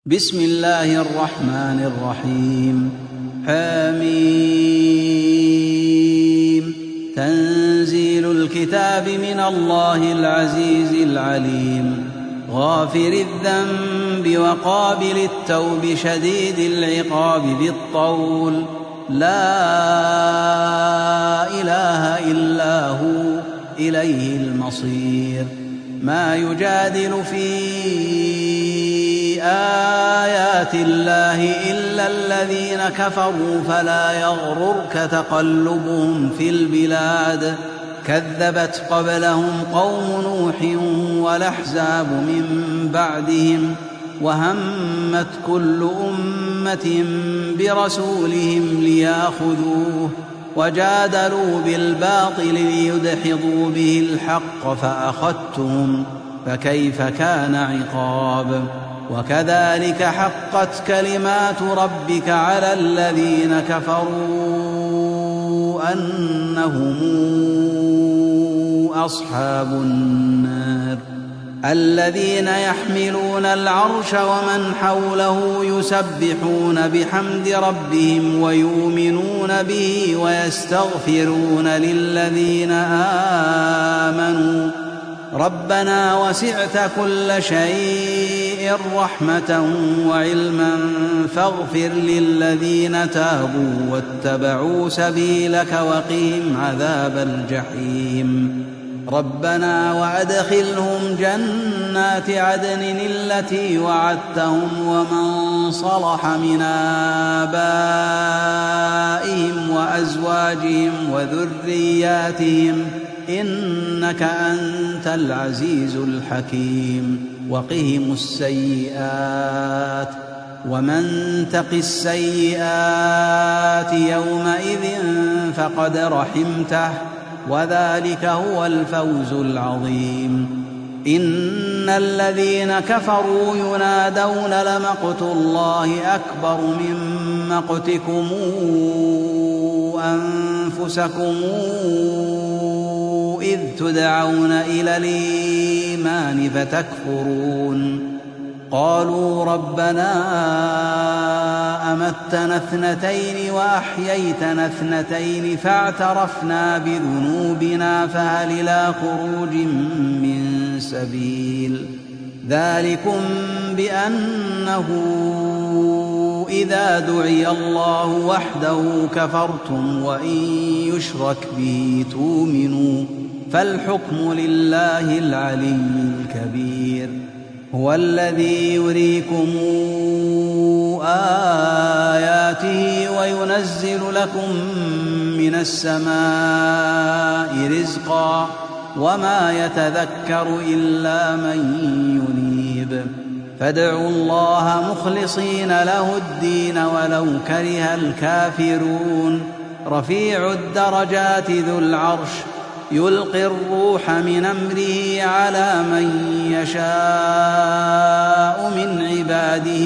بسم الله الرحمن الرحيم. حميم. تنزيل الكتاب من الله العزيز العليم، غافر الذنب وقابل التوب شديد العقاب ذي الطول، لا إله إلا هو إليه المصير. ما يجادل في آيات الله إلا الذين كفروا فلا يغررك تقلبهم في البلاد. كذبت قبلهم قوم نوح والأحزاب من بعدهم، وهمت كل أمة برسولهم ليأخذوه، وجادلوا بالباطل ليدحضوا به الحق فأخذتهم، فكيف كان عقاب. وكذلك حقت كلمات ربك على الذين كفروا أنهم أصحاب النار. الذين يحملون العرش ومن حوله يسبحون بحمد ربهم ويؤمنون به ويستغفرون للذين آمنوا ربنا وسعت كل شيء رحمة وعلما فاغفر للذين تابوا واتبعوا سبيلك وقهم عذاب الجحيم. ربنا وأدخلهم جنات عدن التي وعدتهم ومن صلح من آبائهم وأزواجهم وذرياتهم إنك أنت العزيز الحكيم. وقهم السيئات، ومن تق السيئات يومئذ فقد رحمته، وذلك هو الفوز العظيم. إن الذين كفروا ينادون لمقت الله أكبر من مقتكم أنفسكم إذ تدعون إلى الإيمان فتكفرون. قالوا ربنا أمتنا اثنتين وأحييتنا اثنتين فاعترفنا بذنوبنا فهل إلى خروج من سبيل. ذلكم بأنه إذا دعي الله وحده كفرتم وإن يشرك به تؤمنوا، فالحكم لله العلي الكبير. هو الذي يريكم آياته وينزل لكم من السماء رزقا، وما يتذكر إلا من ينيب. فادعوا الله مخلصين له الدين ولو كره الكافرون. رفيع الدرجات ذو العرش يلقي الروح من أمره على من يشاء من عباده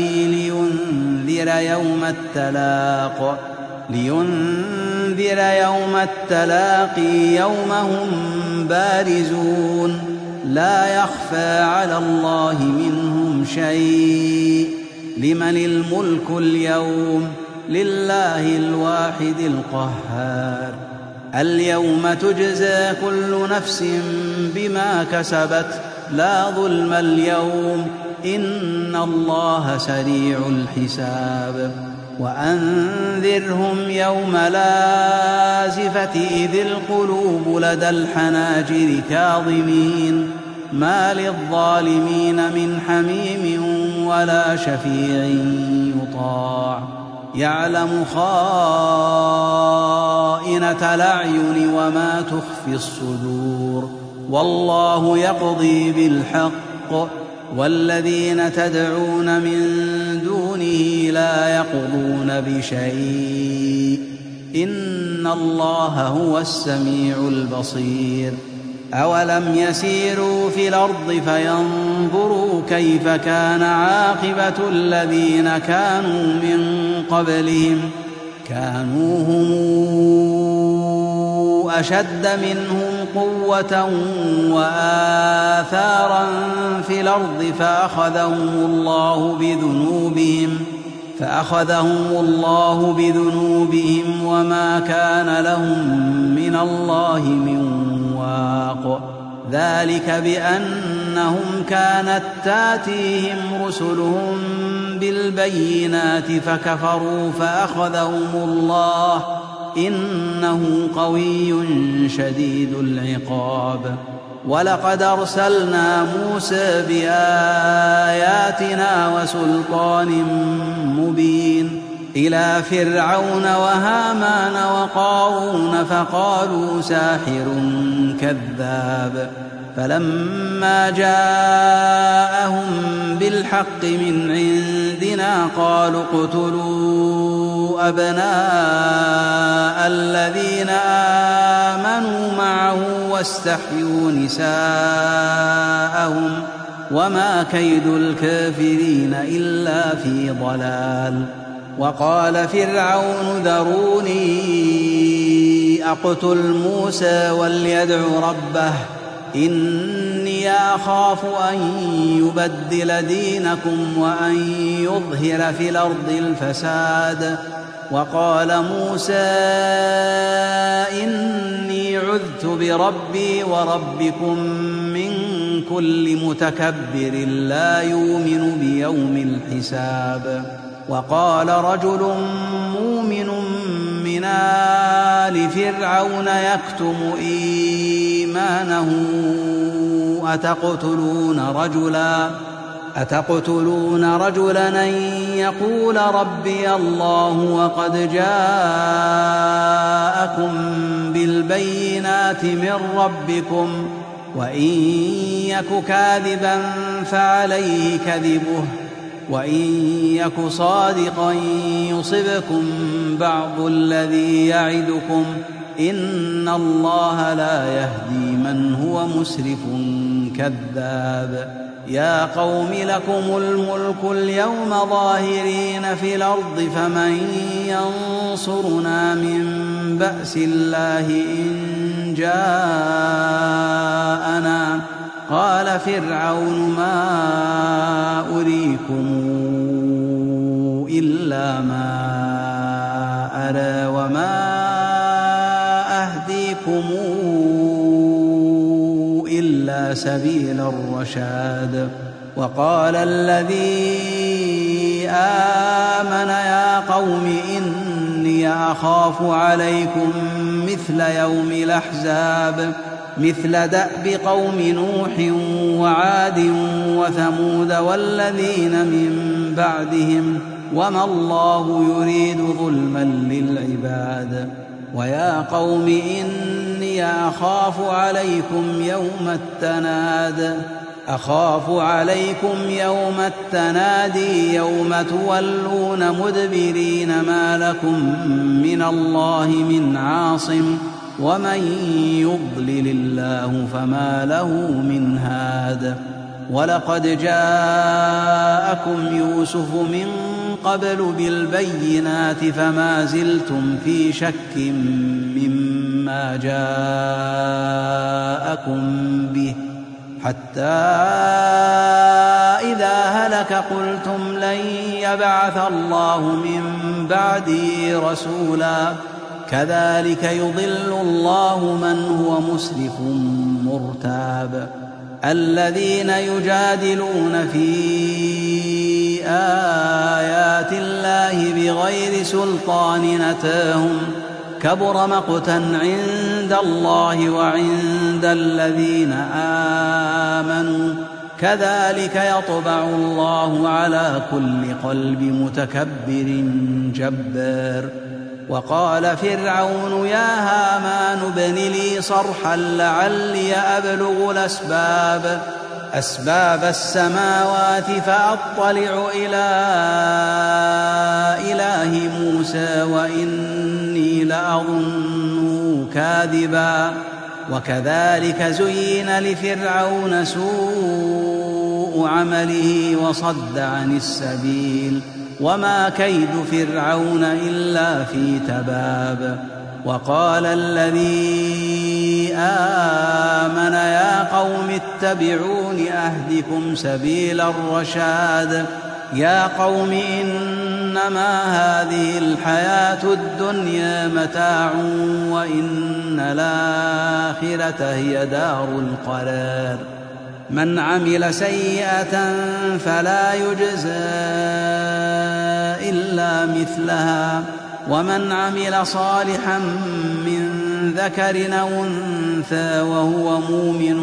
لينذر يوم التلاقي يوم هم بارزون، لا يخفى على الله منهم شيء. لمن الملك اليوم؟ لله الواحد القهار. اليوم تجزى كل نفس بما كسبت، لا ظلم اليوم إن الله سريع الحساب. وأنذرهم يوم الآزفة إذ القلوب لدى الحناجر كاظمين، ما للظالمين من حميم ولا شفيع يطاع. يعلم خائنة الأعين وما تخفي الصدور، والله يقضي بالحق، والذين تدعون من دونه لا يقضون بشيء، إن الله هو السميع البصير. أولم يسيروا في الأرض فينظروا كيف كان عاقبة الذين كانوا من قبلهم، كانوا هم أشد منهم قوة وآثارا في الأرض فأخذهم الله بذنوبهم وما كان لهم من الله من واق. ذلك بأنهم كانت تاتيهم رسلهم بالبينات فكفروا فأخذهم الله إنه قوي شديد العقاب. ولقد أرسلنا موسى بآياتنا وسلطان مبين إلى فرعون وهامان وقارون فقالوا ساحر كذاب. فلما جاءهم بالحق من عندنا قالوا اقتلوا أبناء الذين آمنوا معه واستحيوا نساءهم وما كيد الكافرين إلا في ضلال. وقال فرعون ذروني أقتل موسى وليدع ربه إني أخاف أن يبدل دينكم وأن يظهر في الأرض الفساد. وقال موسى إني عذت بربي وربكم من كل متكبر لا يؤمن بيوم الحساب. وقال رجل مؤمن من آل فرعون يكتم إيمانه أتقتلون رجلا أن يقول ربي الله وقد جاءكم بالبينات من ربكم وإن يك كاذبا فعليه كذبه وإن يك صادقا يصبكم بعض الذي يعدكم إن الله لا يهدي من هو مسرف كذاب. يا قوم لكم الملك اليوم ظاهرين في الأرض فمن ينصرنا من بأس الله إن جاءنا. قال فرعون ما أريكم إلا ما أرى وما أهديكم إلا سبيل الرشاد. وقال الذي آمن يا قوم إني أخاف عليكم مثل يوم الأحزاب مثل دأب قوم نوح وعاد وثمود والذين من بعدهم وما الله يريد ظلما للعباد. ويا قوم إني أخاف عليكم يوم التنادي يوم تولون مدبرين ما لكم من الله من عاصم ومن يضلل الله فما له من هاد. ولقد جاءكم يوسف من قبل بالبينات فما زلتم في شك مما جاءكم به حتى إذا هلك قلتم لن يبعث الله من بعده رسولا كذلك يضل الله من هو مسرف مرتاب. الذين يجادلون في آيات الله بغير سلطان أتاهم كبر مقتا عند الله وعند الذين آمنوا كذلك يطبع الله على كل قلب متكبر جبار. وقال فرعون يا هامان ابن لي صرحا لعلي أبلغ أسباب السماوات فأطلع إلى إله موسى وإني لأظنه كاذبا. وكذلك زين لفرعون سوء عمله وصد عن السبيل وما كيد فرعون إلا في تباب. وقال الذي آمن يا قوم اتبعون أهدكم سبيل الرشاد. يا قوم إنما هذه الحياة الدنيا متاع وإن الآخرة هي دار القرار. من عمل سيئة فلا يجزى إلا مثلها ومن عمل صالحا من ذكر أو أنثى وهو مؤمن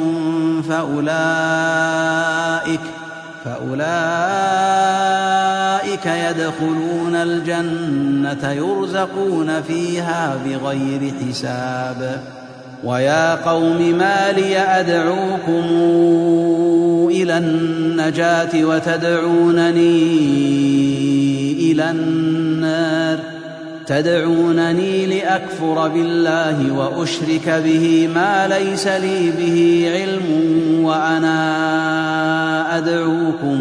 فأولئك يدخلون الجنة يرزقون فيها بغير حساب. ويا قوم ما لي أدعوكم إلى النجاة وتدعونني إلى النار؟ تدعونني لأكفر بالله وأشرك به ما ليس لي به علم وأنا أدعوكم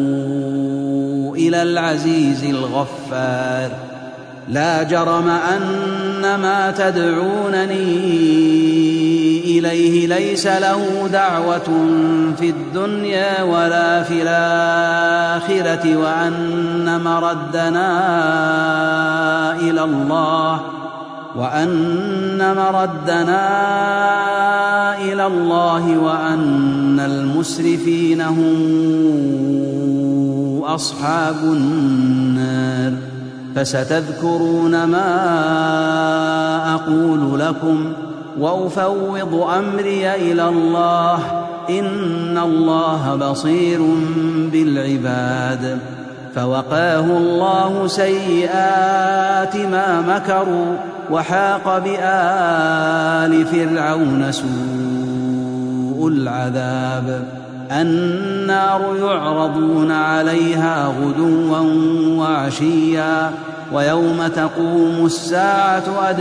إلى العزيز الغفار. لا جرم أن ما تدعونني إليه ليس له دعوة في الدنيا ولا في الآخرة وأن مردنا إلى الله وأن المسرفين هم أصحاب النار. فستذكرون ما أقول لكم وأفوض أمري إلى الله إن الله بصير بالعباد. فوقاه الله سيئات ما مكروا وحاق بآل فرعون سوء العذاب. النار يعرضون عليها غدوا وعشيا ويوم تقوم الساعة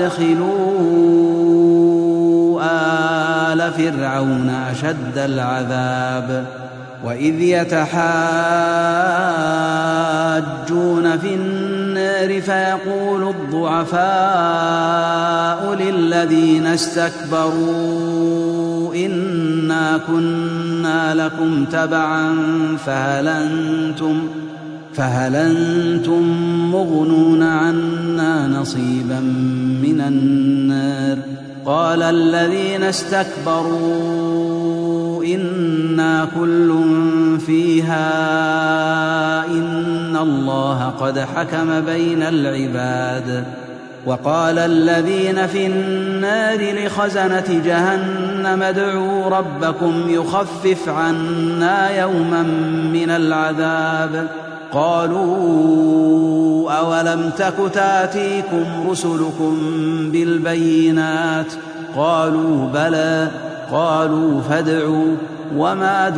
أدخلوا آل فرعون أشد العذاب. وإذ يتحاجون في النار فيقول الضعفاء للذين استكبروا إنا كنا لكم تبعا فهل أنتم مغنون عنا نصيبا من النار؟ قال الذين استكبروا إنا كل فيها إن الله قد حكم بين العباد. وقال الذين في النار لخزنة جهنم ادعوا ربكم يخفف عنا يوما من العذاب. قالوا أولم تك تأتيكم رسلكم بالبينات؟ قالوا بلى. قالوا فادعوا. وما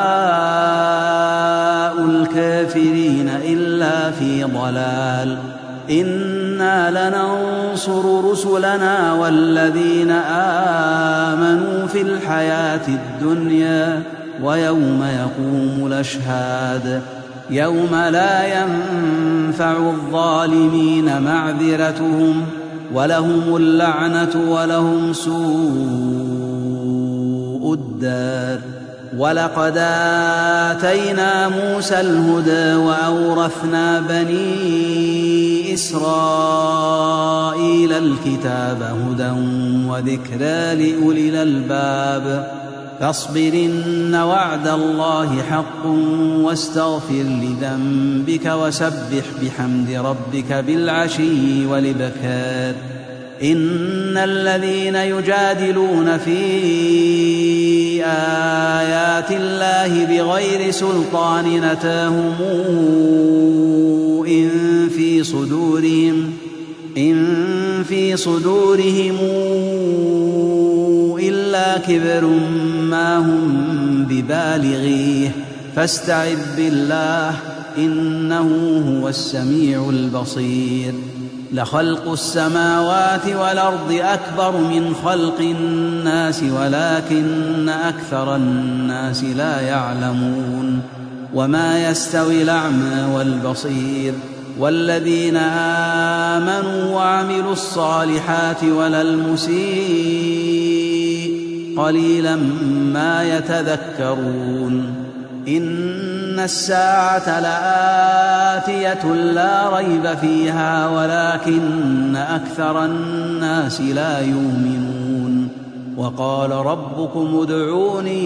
دعاء الكافرين إلا في ضلال. إنا لننصر رسلنا والذين آمنوا في الحياة الدنيا ويوم يقوم الأشهاد. يوم لا ينفع الظالمين معذرتهم ولهم اللعنة ولهم سوء الدار. ولقد آتينا موسى الهدى وأورثنا بني إسرائيل الكتاب هدى وذكرى لأولي الألباب. فاصبر إن وعد الله حق واستغفر لذنبك وسبح بحمد ربك بالعشي والإبكار. إن الذين يجادلون في آيات الله بغير سلطان أتاهم إن في صدورهم إلا كبر ما هم ببالغيه فاستعذ بالله إنه هو السميع البصير. لخلق السماوات والأرض أكبر من خلق الناس ولكن أكثر الناس لا يعلمون. وما يستوي الأعمى والبصير والذين آمنوا وعملوا الصالحات ولا المسيء قليلا ما يتذكرون. إن الساعة لآتية لا ريب فيها ولكن أكثر الناس لا يؤمنون. وقال ربكم ادعوني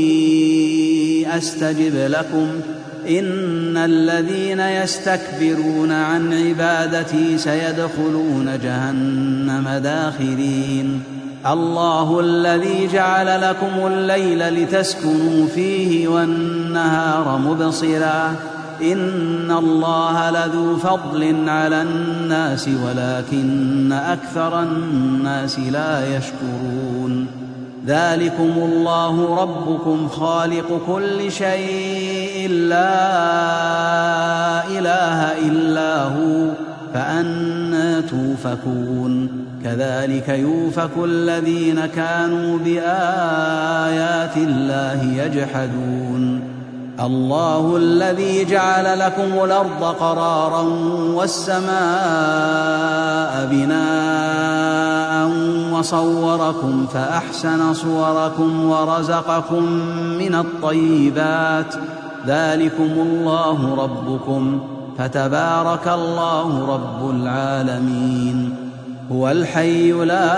أستجب لكم إن الذين يستكبرون عن عبادتي سيدخلون جهنم داخرين. الله الذي جعل لكم الليل لتسكنوا فيه والنهار مبصرا إن الله لذو فضل على الناس ولكن أكثر الناس لا يشكرون. ذلكم الله ربكم خالق كل شيء لا إله إلا هو فأنى توفكون. كذلك يؤفك الذين كانوا بآيات الله يجحدون. الله الذي جعل لكم الأرض قرارا والسماء بناء وصوركم فأحسن صوركم ورزقكم من الطيبات. ذلكم الله ربكم فتبارك الله رب العالمين. هو الحي لا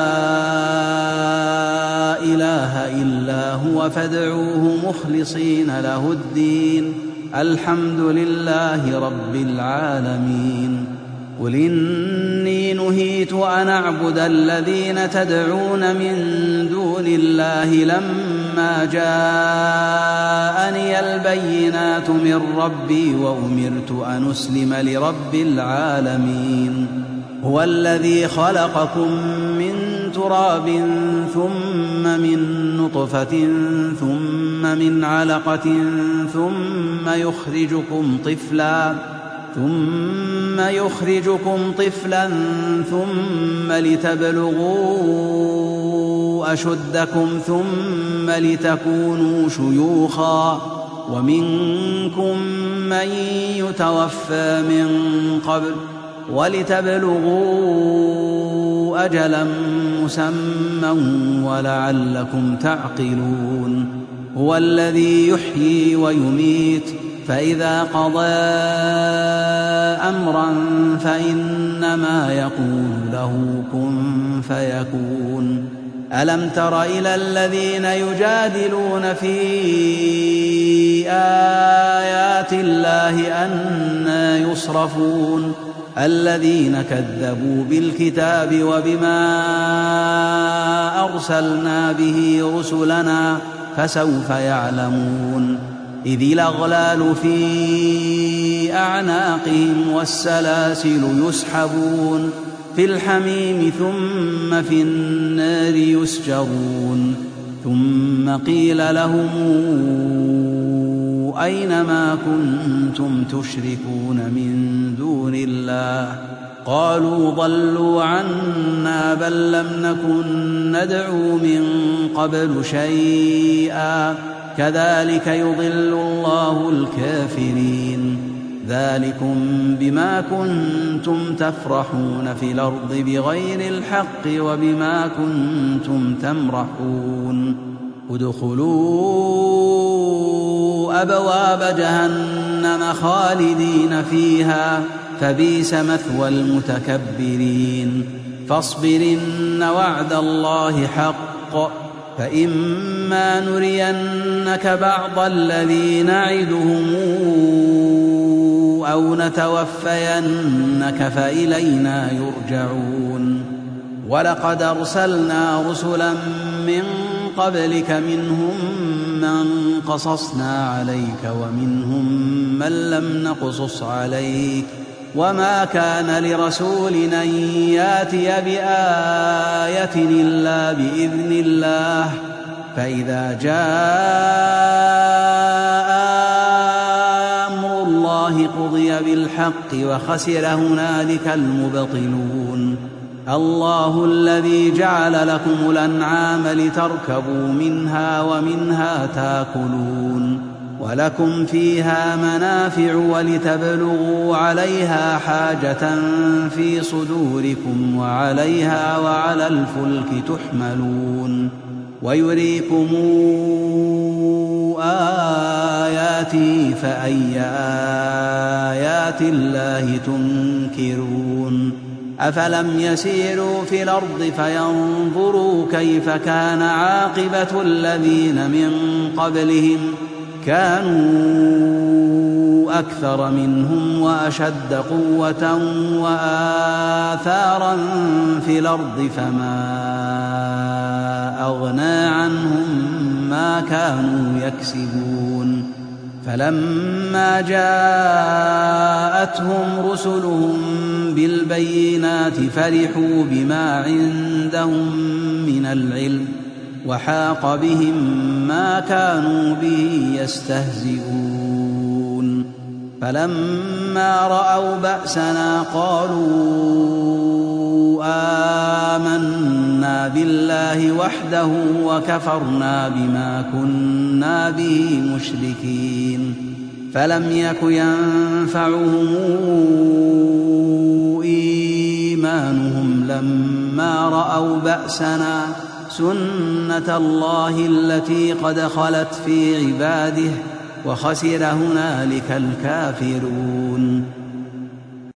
إله إلا هو فادعوه مخلصين له الدين الحمد لله رب العالمين. قل إني نهيت أن أعبد الذين تدعون من دون الله لما جاءني البينات من ربي وأمرت أن أسلم لرب العالمين. هو الذي خلقكم من تراب ثم من نطفة ثم من علقة ثم يخرجكم طفلا ثم لتبلغوا أشدكم ثم لتكونوا شيوخا ومنكم من يتوفى من قبل ولتبلغوا أجلا مسمى ولعلكم تعقلون. هو الذي يحيي ويميت فإذا قضى أمرا فإنما يقول له كن فيكون. ألم تر إلى الذين يجادلون في آيات الله أنى يصرفون الذين كذبوا بالكتاب وبما أرسلنا به رسلنا فسوف يعلمون. إذ الأغلال في أعناقهم والسلاسل يسحبون في الحميم ثم في النار يسجرون. ثم قيل لهم أين ما كنتم تشركون من دون الله قالوا ضلوا عنا بل لم نكن ندعو من قبل شيئا كذلك يضل الله الكافرين. ذلكم بما كنتم تفرحون في الأرض بغير الحق وبما كنتم تمرحون. ادخلوا أبواب جهنم خالدين فيها فبئس مثوى المتكبرين. فاصبر إن وعد الله حق فإما نرينك بعض الذي نعدهم أو نتوفينك فإلينا يرجعون. ولقد أرسلنا رسلا من قبلك منهم من قصصنا عليك ومنهم من لم نقصص عليك وما كان لرسول أن يأتي بآية إلا بإذن الله فإذا جاء أمر الله قضي بالحق وخسر هنالك المبطلون. الله الذي جعل لكم الأنعام لتركبوا منها ومنها تأكلون ولكم فيها منافع ولتبلغوا عليها حاجة في صدوركم وعليها وعلى الفلك تحملون ويريكم آياته فأي آيات الله تنكرون أفلم يسيروا في الأرض فينظروا كيف كان عاقبة الذين من قبلهم كانوا أكثر منهم وأشد قوة وآثارا في الأرض فما أغنى عنهم ما كانوا يكسبون فلما جاءتهم رسلهم بالبينات فرحوا بما عندهم من العلم وحاق بهم ما كانوا به يستهزئون فلما رأوا بأسنا قالوا آمنا بالله وحده وكفرنا بما كنا به مشركين فلم يك ينفعهم إيمانهم لما رأوا بأسنا سنة الله التي قد خلت في عباده وخسر هنالك الكافرون